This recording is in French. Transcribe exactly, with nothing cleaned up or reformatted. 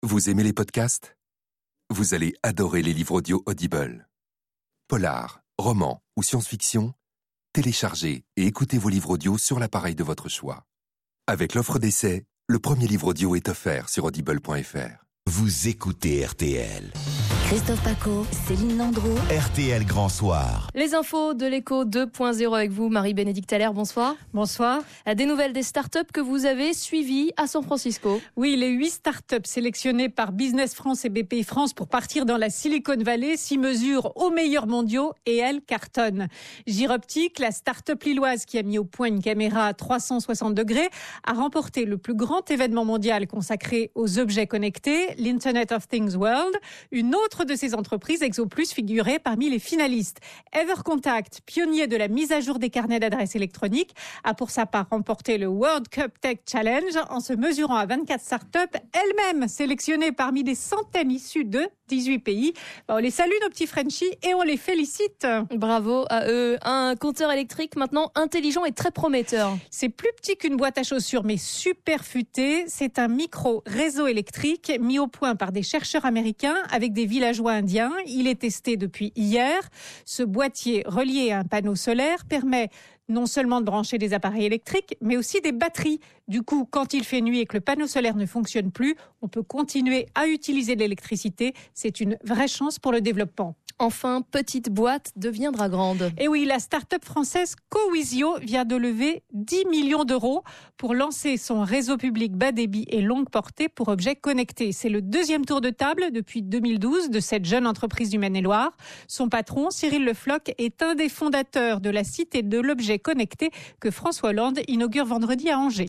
Vous aimez les podcasts ? Vous allez adorer les livres audio Audible. Polar, roman ou science-fiction, téléchargez et écoutez vos livres audio sur l'appareil de votre choix. Avec l'offre d'essai, le premier livre audio est offert sur audible point f r. Vous écoutez R T L. Christophe Paco, Céline Landreau. R T L Grand Soir. Les infos de l'écho deux point zéro avec vous, Marie-Bénédicte Allaire, bonsoir. Bonsoir. Des nouvelles des startups que vous avez suivies à San Francisco. Oui, les huit startups sélectionnées par Business France et B P I France pour partir dans la Silicon Valley s'y mesurent aux meilleurs mondiaux et elles cartonnent. Gyroptique, la startup lilloise qui a mis au point une caméra à trois cent soixante degrés, a remporté le plus grand événement mondial consacré aux objets connectés, l'Internet of Things World. Une autre de ces entreprises, ExoPlus, figurait parmi les finalistes. EverContact, pionnier de la mise à jour des carnets d'adresses électroniques, a pour sa part remporté le World Cup Tech Challenge en se mesurant à vingt-quatre startups, elles-mêmes sélectionnées parmi des centaines issues de dix-huit pays. On les salue, nos petits Frenchies, et on les félicite. Bravo à eux. Un compteur électrique maintenant intelligent et très prometteur. C'est plus petit qu'une boîte à chaussures, mais super futé. C'est un micro-réseau électrique mis au point par des chercheurs américains avec des villageois indiens. Il est testé depuis hier. Ce boîtier relié à un panneau solaire permet non seulement de brancher des appareils électriques, mais aussi des batteries. Du coup, quand il fait nuit et que le panneau solaire ne fonctionne plus, on peut continuer à utiliser de l'électricité. C'est une vraie chance pour le développement. Enfin, petite boîte deviendra grande. Et oui, la start-up française Cowisio vient de lever dix millions d'euros pour lancer son réseau public bas débit et longue portée pour objets connectés. C'est le deuxième tour de table depuis deux mille douze de cette jeune entreprise du Maine-et-Loire. Son patron, Cyril Le Floch, est un des fondateurs de la Cité de l'objet connecté que François Hollande inaugure vendredi à Angers.